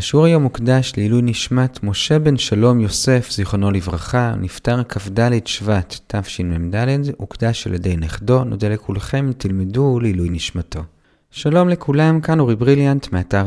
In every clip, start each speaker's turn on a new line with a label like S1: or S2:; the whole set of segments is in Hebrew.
S1: השיעור היום מוקדש לעילוי נשמת משה בן שלום יוסף, זיכרונו לברכה, נפטר כ"ד שבט תשמ"ד, הוקדש על ידי נכדו. נודה לכולכם, תלמדו לעילוי נשמתו. שלום לכולם, כאן אורי בריליאנט, מאתר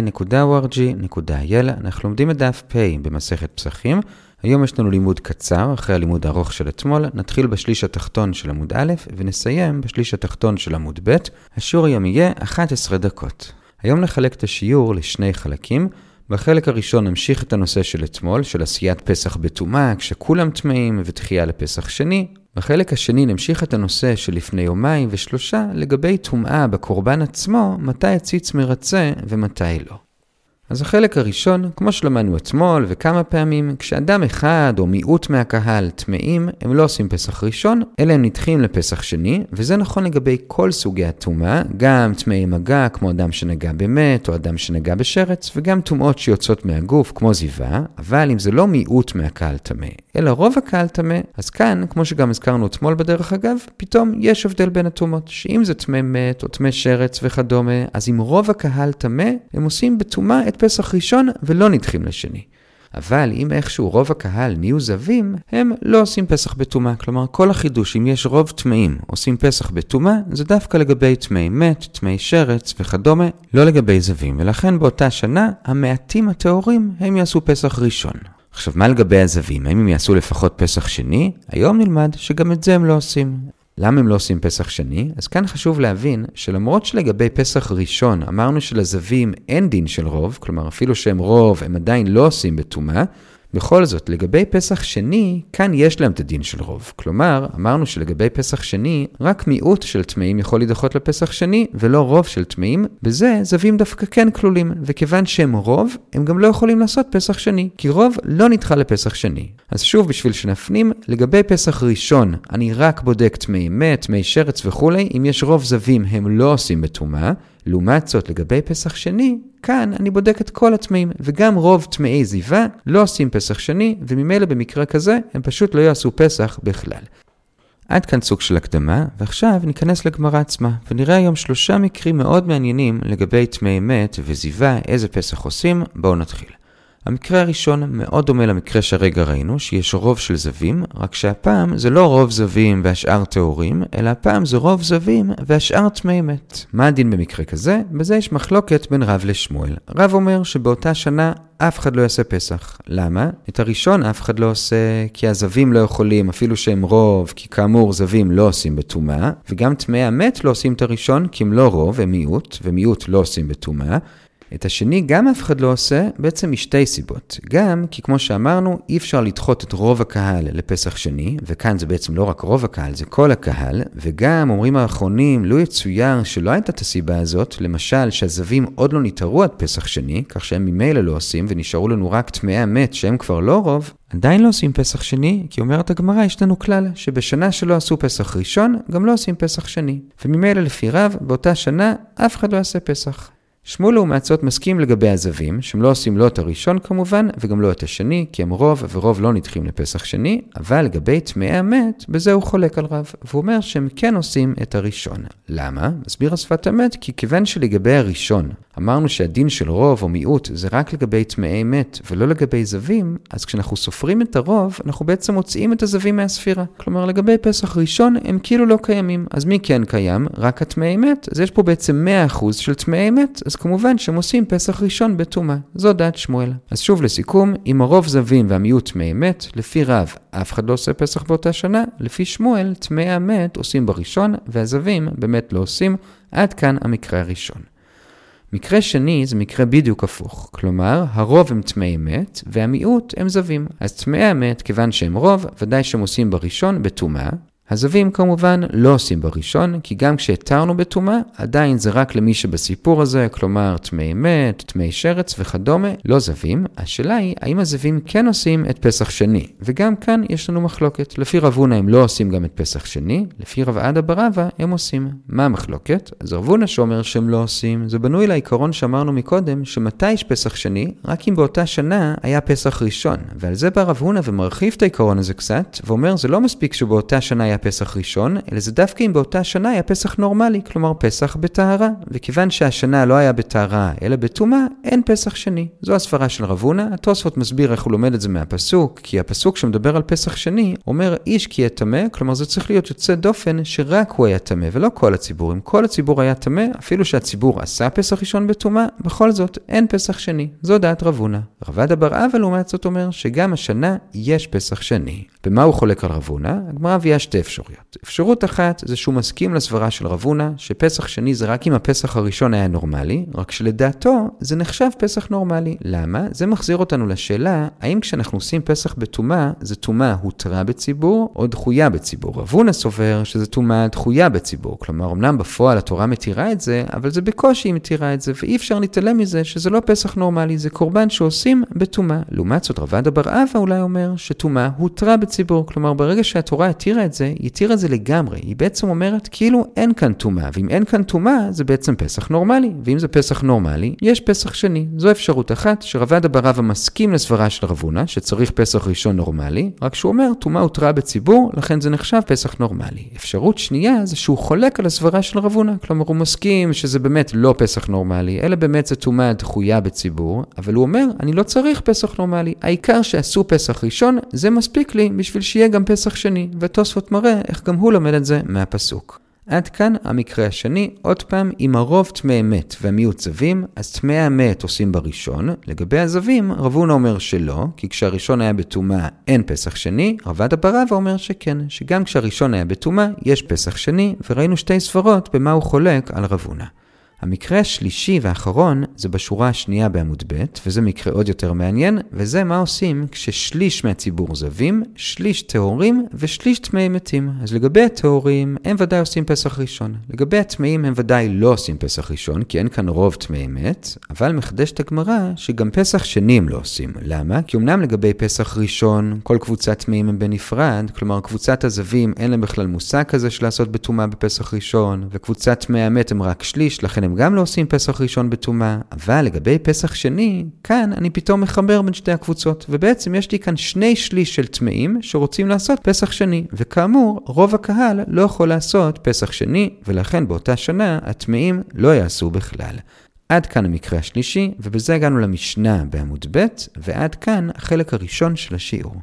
S1: sinai.org.il. אנחנו לומדים את דף פ' במסכת פסחים. היום יש לנו לימוד קצר, אחרי הלימוד הארוך של אתמול. נתחיל בשליש התחתון של עמוד א' ונסיים בשליש התחתון של עמוד ב'. השיעור היום יהיה 11 דקות. היום נחלק את השיעור לשני חלקים. בחלק הראשון נמשיך את הנושא של אתמול, של עשיית פסח בטומאה, כשכולם טמאים ותחייה לפסח שני. בחלק השני נמשיך את הנושא של לפני יומיים ושלושה, לגבי טומאה בקורבן עצמו, מתי הציץ מרצה ומתי לא. אז החלק הראשון, כמו שלמדנו אתמול וכמה פעמים, כשאדם אחד או מיעוט מהקהל טמאים, הם לא עושים פסח ראשון, אלא הם נדחים לפסח שני, וזה נכון לגבי כל סוגי הטומאה, גם טמאי מגע, כמו אדם שנגע במת או אדם שנגע בשרץ, וגם טומאות שיוצאות מהגוף, כמו זיווה, אבל אם זה לא מיעוט מהקהל טמא, אלא רוב הקהל טמא, אז כאן, כמו שגם הזכרנו אתמול בדרך אגב, פתאום יש הבדל בין הטומאות, שאם זה טמא מת או טמא שרץ וכדומה, אז אם רוב הקהל טמא, הם עושים בטומאה את פסח ראשון ולא נדחים לשני. אבל אם איכשהו רוב הקהל נהיו זווים, הם לא עושים פסח בטומאה. כלומר, כל החידוש, אם יש רוב טמאים עושים פסח בטומאה, זה דווקא לגבי טמאי מת, טמאי שרץ וכדומה, לא לגבי זווים. ולכן באותה שנה, המעטים הטהורים הם יעשו פסח ראשון. עכשיו, מה לגבי הזווים? האם הם יעשו לפחות פסח שני? היום נלמד שגם את זה הם לא עושים. למה הם לא עושים פסח שני? אז כאן חשוב להבין שלמרות שלגבי פסח ראשון אמרנו שלזווים אין דין של רוב, כלומר אפילו שהם רוב הם עדיין לא עושים בטומאה, בכל זאת לגבי פסח שני כאן יש להם את הדין של רוב. כלומר אמרנו שלגבי פסח שני רק מיעוט של טמאים יכול להידחות לפסח שני ולא רוב של טמאים, בזה זווים דווקא כן כלולים, וכיוון שהם רוב הם גם לא יכולים לעשות פסח שני, כי רוב לא נדחה לפסח שני. אז שוב בשביל שנפנים, לגבי פסח ראשון אני רק בודק טמאי מת, טמאי שרץ וכו', אם יש רוב זווים הם לא עושים בטומאה. לעומת זאת לגבי פסח שני, כאן אני בודק את כל הטמאים, וגם רוב טמאי זיווה לא עושים פסח שני, וממילא במקרה כזה הם פשוט לא יעשו פסח בכלל. עד כאן סוג של הקדמה, ועכשיו ניכנס לגמרא עצמה, ונראה היום 3 מקרים מאוד מעניינים לגבי טמאי מת וזיווה, איזה פסח עושים. בואו נתחיל. המקרה הראשון מאוד דומה למקרה שהרגע ראינו, שיש רוב של זווים, רק שהפעם זה לא רוב זווים והשאר טהורים, אלא הפעם זה רוב זווים והשאר טמאי מת. מה הדין במקרה כזה? בזה יש מחלוקת בין רב לשמואל. רב אומר שבאותה שנה אף אחד לא יעשה פסח. למה? את הראשון אף אחד לא עושה, כי הזווים לא יכולים, אפילו שהם רוב, כי כאמור זווים לא עושים בטומאה, וגם טמאי המת לא עושים את הראשון, כי הם לא רוב, הם מיעוט, ומיעוט לא עושים בטומאה. את השני גם אף אחד לא עושה, בעצם משתי סיבות. גם כי כמו שאמרנו, אי אפשר לדחות את רוב הקהל לפסח שני, וכאן זה בעצם לא רק רוב הקהל, זה כל הקהל, וגם אומרים האחרונים, לא יצויר שלא הייתה את הסיבה הזאת, למשל שהזווים עוד לא נתארו עד פסח שני, כך שהם ממילא לא עושים, ונשארו לנו רק טמאי המת שהם כבר לא רוב, עדיין לא עושים פסח שני, כי אומרת הגמרא, יש לנו כלל, שבשנה שלא עשו פסח ראשון, גם לא עושים פסח שני. וממילא לפי רב, באותה שנה, אף אחד לא יעשה פסח. שמואל לעומת זאת מסכים לגבי הזווים, שהם לא עושים לא את הראשון כמובן, וגם לא את השני, כי הם רוב, ורוב לא נדחים לפסח שני, אבל לגבי טמאי המת, בזה הוא חולק על רב, והוא אומר שהם כן עושים את הראשון. למה? מסביר השפת המת, כי כיוון שלגבי הראשון, אמרנו שהדין של רוב או מיעוט זה רק לגבי טמאי מת, ולא לגבי זווים, אז כשאנחנו סופרים את הרוב, אנחנו בעצם מוצאים את הזווים מהספירה. כלומר, לגבי פסח ראשון, הם כאילו לא קיימים. אז מי כן קיים? רק הטמאי מת. אז יש פה בעצם 100% של טמאי מת, אז כמובן שהם עושים פסח ראשון בטומאה. זו דעת שמואל. אז שוב לסיכום, אם הרוב זווים והמיעוט טמאי מת, לפי רב, אף אחד לא עושה פסח באותה שנה, לפי שמואל, טמאי המת עושים בראשון, והזווים באמת לא עושים. עד כאן המקרה הראשון. מקרה שני זה מקרה בדיוק הפוך, כלומר הרוב הם טמאי מת והמיעוט הם זווים. אז טמאי המת כיוון שהם רוב, ודאי שהם עושים בראשון בטומאה. הזווים כמובן לא עושים בראשון, כי גם כשהתרנו בטומאה, עדיין זה רק למי שבסיפור הזה, כלומר טמאי מת, טמאי שרץ וכדומה, לא זווים. השאלה היא, האם הזווים כן עושים את פסח שני? וגם כאן יש לנו מחלוקת. לפי רב הונא הם לא עושים גם את פסח שני, לפי רב עדה בר אבא הם עושים. מה המחלוקת? אז רב הונא שאומר שהם לא עושים, זה בנוי לעיקרון שאמרנו מקודם, שמתי יש פסח שני? רק אם באותה שנה היה פסח ראשון. ועל זה בא רב הונא ומרחיב את העיקרון הזה קצת, ואומר זה לא מספיק שבאותה שנה היה פסח ראשון, אלא זה דווקא אם באותה שנה היה פסח נורמלי, כלומר פסח בטהרה. וכיוון שהשנה לא היה בטהרה, אלא בטומאה, אין פסח שני. זו הסברה של רב הונא. התוספות מסביר איך הוא לומד את זה מהפסוק, כי הפסוק שמדבר על פסח שני, אומר איש כי יהיה טמא, כלומר זה צריך להיות יוצא דופן שרק הוא היה טמא, ולא כל הציבור. אם כל הציבור היה טמא, אפילו שהציבור עשה פסח ראשון בטומאה, בכל זאת אין פסח שני. זו דעת רב הונא. רב עדה בר אבא לעומת זאת אומר שגם השנה יש פסח שני. במה הוא חולק על רב הונא? הגמרא מביאה שתי אפשרויות. אפשרות אחת זה שהוא מסכים לסברה של רב הונא שפסח שני זה רק אם הפסח הראשון היה נורמלי, רק שלדעתו זה נחשב פסח נורמלי. למה? זה מחזיר אותנו לשאלה, האם כשאנחנו עושים פסח בטומאה, זה טומאה הותרה בציבור או דחויה בציבור? רב הונא סובר שזה טומאה דחויה בציבור. כלומר, אמנם בפועל התורה מתירה את זה, אבל זה בקושי היא מתירה את זה, ואי אפשר להתעלם מזה שזה לא פסח נורמלי, זה קורבן שעושים בטומאה. לעומת זאת, רב עדה בר אבא אולי אומר שטומאה הותרה בציבור. כלומר, ברגע שהתורה התירה את זה, היא התירה את זה לגמרי. היא בעצם אומרת כאילו אין כאן טומאה, ואם אין כאן טומאה, זה בעצם פסח נורמלי. ואם זה פסח נורמלי, יש פסח שני. זו אפשרות אחת שרב עדה בר אבא מסכים לסברה של רב הונא שצריך פסח ראשון נורמלי, רק שהוא אומר טומאה הותרה בציבור, לכן זה נחשב פסח נורמלי. אפשרות שנייה זה שהוא חולק על הסברה של רב הונא, כלומר הוא מסכים שזה באמת לא פסח נורמלי, אלא באמת זה טומאה דחויה בציבור, אבל הוא אומר אני לא צריך פסח נורמלי, העיקר שעשו פסח ראשון, זה מספיק לי בשביל שיהיה גם פסח שני, ותוספות מראה איך גם הוא לומד את זה מהפסוק. עד כאן המקרה השני, עוד פעם, אם הרוב טמאי אמת והמיעוט זבים, אז טמאי האמת עושים בראשון. לגבי הזבים, רב הונא אומר שלא, כי כשהראשון היה בטומאה אין פסח שני. רב עדה בר אבא אומר שכן, שגם כשהראשון היה בטומאה יש פסח שני, וראינו שתי סברות במה הוא חולק על רב הונא. המקרה השלישי והאחרון זה בשורה השנייה בעמוד ב', וזה מקרה עוד יותר מעניין, וזה מה עושים כששליש מהציבור זבים, שליש טהורים ושליש טמאי מתים. אז לגבי הטהורים הם ודאי עושים פסח ראשון. לגבי הטמאים הם ודאי לא עושים פסח ראשון, כי אין כאן רוב טמאי מת, אבל מחדשת הגמרא שגם פסח שני הם לא עושים. למה? כי אמנם לגבי פסח ראשון כל קבוצת טמאים הם בנפרד, כלומר קבוצת הזבים אין להם בכלל מושג כזה של לעשות בטומאה בפסח ראשון, וקבוצת טמאי המת הם רק שליש, לכן הם גם לא עושים פסח ראשון בטומאה. אבל לגבי פסח שני, כאן אני פתאום מחבר בין שתי הקבוצות, ובעצם יש לי כאן 2/3 של טמאים שרוצים לעשות פסח שני, וכאמור רוב הקהל לא יכול לעשות פסח שני, ולכן באותה שנה הטמאים לא יעשו בכלל. עד כאן המקרה השלישי, ובזה הגענו למשנה בעמוד ב', ועד כאן החלק הראשון של השיעור.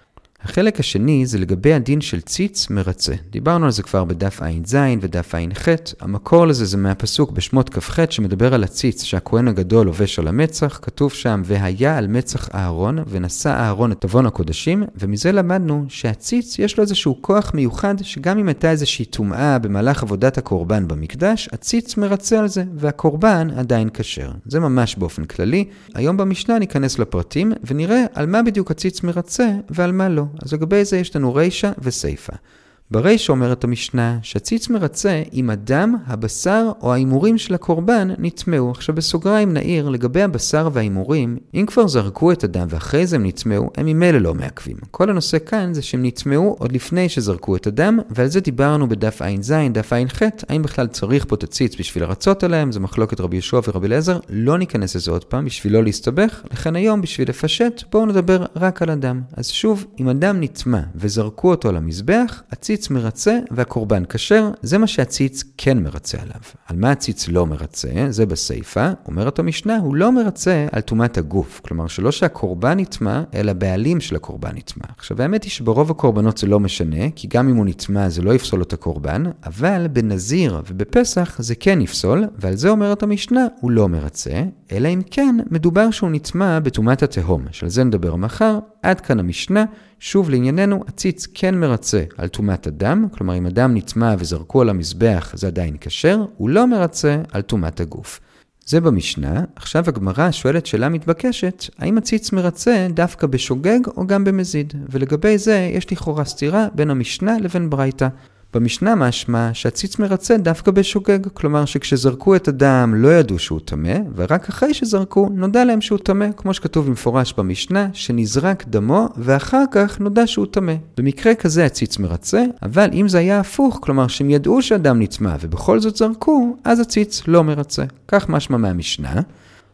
S1: החלק השני זה לגבי הדין של ציץ מרצה. דיברנו על זה כבר בדף ע"ז ודף ע"ח. המקור לזה זה מהפסוק בשמות כ"ח שמדבר על הציץ שהכהן הגדול לובש על המצח. כתוב שם והיה על מצח אהרון ונשא אהרון את עוון הקודשים, ומזה למדנו שהציץ יש לו איזשהו כוח מיוחד שגם אם הייתה איזושהי טומאה במהלך עבודת הקורבן במקדש, הציץ מרצה על זה והקורבן עדיין כשר. זה ממש באופן כללי. היום במשנה ניכנס לפרטים ונראה על מה בדיוק הציץ מרצה ועל מה לא. אז לגבי זה יש לנו רישה וסייפה. ברישה אומרת המשנה שהציץ מרצה אם הדם, הבשר או האימורים של הקורבן נטמאו. עכשיו בסוגריים נעיר לגבי הבשר והאימורים, אם כבר זרקו את הדם ואחרי זה הם נטמאו, הם ממילא לא מעכבים. כל הנושא כאן זה שהם נטמאו עוד לפני שזרקו את הדם, ועל זה דיברנו בדף ע"ז, דף ע"ח, האם בכלל צריך פה את הציץ בשביל לרצות עליהם, זה מחלוקת רבי יהושע ורבי אליעזר, לא ניכנס לזה עוד פעם בשביל לא להסתבך, לכן היום בשביל לפשט בואו נדבר רק על הדם. אז שוב, אם הדם נטמא וזרקו אותו על המזבח, הציץ מרצה והקורבן כשר, זה מה שהציץ כן מרצה עליו. על מה הציץ לא מרצה? זה בסייפה. אומרת המשנה, הוא לא מרצה על טומאת הגוף. כלומר, שלא שהקורבן נטמא, אלא בעלים של הקורבן נטמא. עכשיו, האמת היא שברוב הקורבנות זה לא משנה, כי גם אם הוא נטמא זה לא יפסול את הקורבן, אבל בנזיר ובפסח זה כן יפסול, ועל זה אומרת המשנה, הוא לא מרצה, אלא אם כן מדובר שהוא נטמא בטומאת התהום. שעל זה נדבר מחר. עד כאן המשנה. שוב לענייננו, הציץ כן מרצה על טומאת הדם, כלומר אם הדם נטמא וזרקו על המזבח זה עדיין כשר, הוא לא מרצה על טומאת הגוף. זה במשנה. עכשיו הגמרא שואלת שאלה מתבקשת, האם הציץ מרצה דווקא בשוגג או גם במזיד? ולגבי זה יש לכאורה סתירה בין המשנה לבין ברייתא. במשנה משמע שהציץ מרצה דווקא בשוגג, כלומר שכשזרקו את הדם לא ידעו שהוא טמא, ורק אחרי שזרקו נודע להם שהוא טמא, כמו שכתוב במפורש במשנה, שנזרק דמו ואחר כך נודע שהוא טמא. במקרה כזה הציץ מרצה, אבל אם זה היה הפוך, כלומר שהם ידעו שהדם נטמא ובכל זאת זרקו, אז הציץ לא מרצה. כך משמע מהמשנה.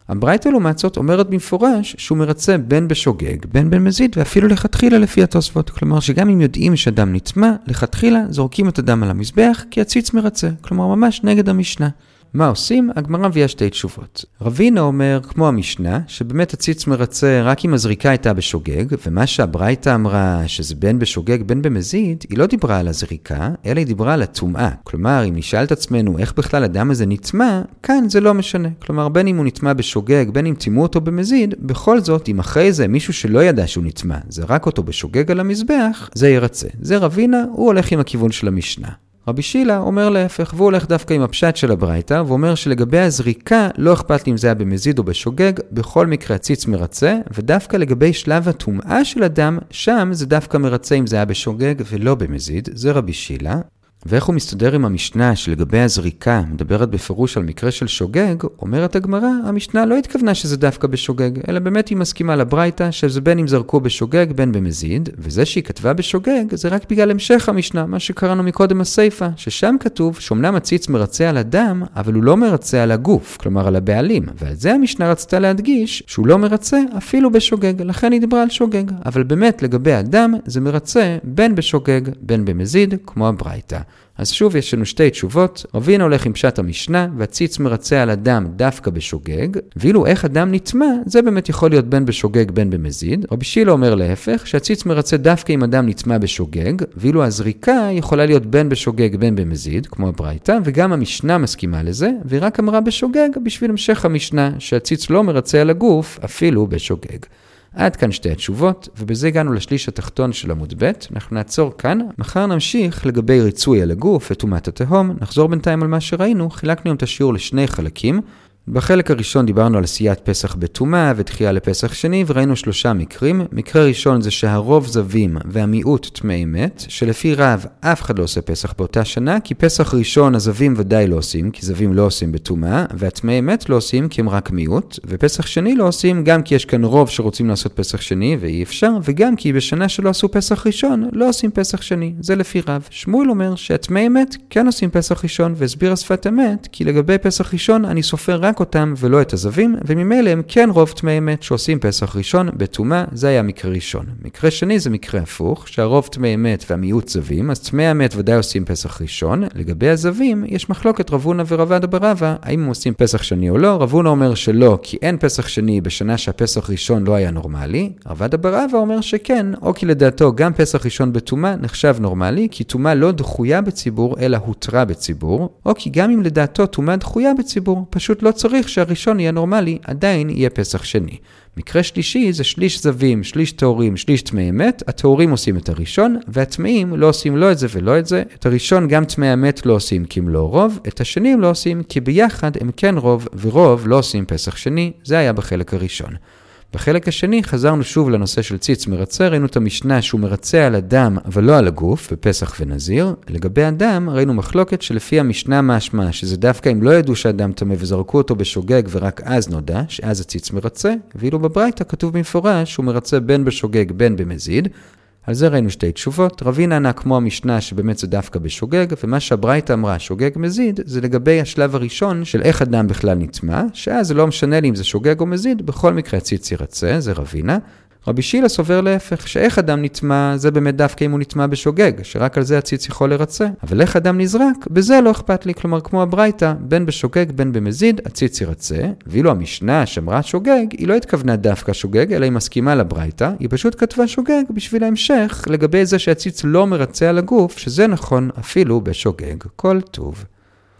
S1: הברייתא לעומת זאת אומרת במפורש שהוא מרצה בין בשוגג, בין במזיד, ואפילו לכתחילה לפי התוספות. כלומר שגם אם יודעים שאדם נטמא, לכתחילה זורקים את הדם על המזבח כי הציץ מרצה. כלומר ממש נגד המשנה. מה עושים? הגמרא מביאה שתי תשובות. רבינה אומר, כמו המשנה, שבאמת הציץ מרצה רק אם הזריקה הייתה בשוגג, ומה שהברייתא אמרה שזה בין בשוגג בין במזיד, היא לא דיברה על הזריקה, אלא היא דיברה על הטומאה. כלומר, אם נשאל את עצמנו איך בכלל הדם הזה נטמא, כאן זה לא משנה. כלומר, בין אם הוא נטמא בשוגג, בין אם טימאו אותו במזיד, בכל זאת, אם אחרי זה מישהו שלא ידע שהוא נטמא, זרק אותו בשוגג על המזבח, זה ירצה. זה רבינה, הוא הולך עם הכיוון של המשנה. רבי שילה אומר להפך, והוא הולך דווקא עם הפשט של הברייתא, ואומר שלגבי הזריקה לא אכפת לי אם זה היה במזיד או בשוגג, בכל מקרה הציץ מרצה, ודווקא לגבי שלב הטומאה של הדם, שם זה דווקא מרצה אם זה היה בשוגג ולא במזיד, זה רבי שילה. ואיך הוא מסתדר עם המשנה שלגבי הזריקה מדברת בפירוש על מקרה של שוגג, אומרת הגמרא, המשנה לא התכוונה שזה דווקא בשוגג, אלא באמת היא מסכימה לברייתא שזה בין אם זרקו בשוגג בין במזיד, וזה שהיא כתבה בשוגג זה רק בגלל המשך המשנה, מה שקראנו מקודם הסייפה, ששם כתוב שאומנם הציץ מרצה על הדם, אבל הוא לא מרצה על הגוף, כלומר על הבעלים, ועל זה המשנה רצתה להדגיש שהוא לא מרצה אפילו בשוגג, לכן היא דיברה על שוגג, אבל באמת לגבי הדם זה מרצה בין בשוגג בין במזיד, כמו הברייתא. אז שוב יש לנו שתי תשובות, רבינה הולך עם פשט המשנה, והציץ מרצה על הדם דווקא בשוגג, ואילו איך הדם נטמא, זה באמת יכול להיות בין בשוגג בין במזיד. רבי שילה אומר להפך, שהציץ מרצה דווקא אם הדם נטמא בשוגג, ואילו הזריקה יכולה להיות בין בשוגג בין במזיד, כמו הברייתא, וגם המשנה מסכימה לזה, והיא רק אמרה בשוגג בשביל המשך המשנה, שהציץ לא מרצה על הגוף אפילו בשוגג. עד כאן שתי התשובות, ובזה הגענו לשליש התחתון של עמוד ב'. אנחנו נעצור כאן, מחר נמשיך לגבי ריצוי על הגוף וטומאת התהום. נחזור בינתיים על מה שראינו, חילקנו את השיעור לשני חלקים. בחלק הראשון דיברנו על עשיית פסח בטומאה ודחייה לפסח שני, וראינו 3 מקרים. מקרה ראשון זה שהרוב זבים והמיעוט טמאי מת, שלפי רב אף אחד לא עושה פסח באותה שנה, כי פסח ראשון הזבים ודאי לא עושים, כי זבים לא עושים בטומאה, והטמאי מת לא עושים כי הם רק מיעוט, ופסח שני לא עושים גם כי יש כאן רוב שרוצים לעשות פסח שני ואי אפשר, וגם כי בשנה שלא עשו פסח ראשון לא עושים פסח שני. זה לפי רב. שמואל אומר שהטמאי מת כן עושים פסח ראשון, והסביר השפת אמת, כי לגבי פסח ראשון אני סופר רק אותם ולא את הזבים, וממילא הם כן רוב טמאי מת שעושים פסח ראשון בטומאה. זה היה מקרה ראשון. מקרה שני זה מקרה הפוך, שהרוב טמאי מת והמיעוט זבים, אז טמאי המת ודאי עושים פסח ראשון. לגבי הזבים יש מחלוקת רב הונא ורב עדה בר אבא, האם הם עושים פסח שני או לא. רב הונא אומר שלא, כי אין פסח שני בשנה שהפסח ראשון לא היה נורמלי. רב עדה בר אבא אומר שכן, או כי לדעתו גם פסח ראשון בטומאה נחשב נורמלי, כי טומאה לא דחויה בציבור אלא הותרה בציבור, או כי גם אם לדעתו טומאה דחויה בציבור, פשוט לא צריך שהראשון יהיה נורמלי, עדיין יהיה פסח שני. מקרה שלישי זה שליש זבים, שליש טהורים, שליש טמאי מת. הטהורים עושים את הראשון, והטמאים לא עושים לא את זה ולא את זה. את הראשון גם טמאי המת לא עושים כי הם לא רוב, את השני הם לא עושים כי ביחד הם כן רוב, ורוב לא עושים פסח שני. זה היה בחלק הראשון. בחלק השני חזרנו שוב לנושא של ציץ מרצה, ראינו את המשנה שהוא מרצה על הדם אבל לא על הגוף בפסח ונזיר. לגבי הדם ראינו מחלוקת שלפי המשנה משמע שזה דווקא אם לא ידעו שהדם טמא וזרקו אותו בשוגג ורק אז נודע שאז הציץ מרצה, ואילו בברייתא כתוב במפורש שהוא מרצה בין בשוגג בין במזיד. על זה ראינו שתי תשובות. רבינה ענה כמו המשנה שבאמת זה דווקא בשוגג, ומה שהברייתא אמרה שוגג מזיד זה לגבי השלב הראשון של איך אדם בכלל נטמא, שאז זה לא משנה לי אם זה שוגג או מזיד, בכל מקרה הציץ ירצה, זה רבינה. רבי שילה סובר להפך, שאיך אדם נטמא זה באמת דווקא אם הוא נטמא בשוגג, שרק על זה הציץ יכול לרצה. אבל איך אדם נזרק, בזה לא אכפת לי, כלומר כמו הברייתא, בין בשוגג בין במזיד, הציץ ירצה. ואילו המשנה שאמרה שוגג, היא לא התכוונה דווקא שוגג, אלא היא מסכימה לברייתא, היא פשוט כתבה שוגג בשביל ההמשך, לגבי זה שהציץ לא מרצה על הגוף, שזה נכון אפילו בשוגג. כל טוב.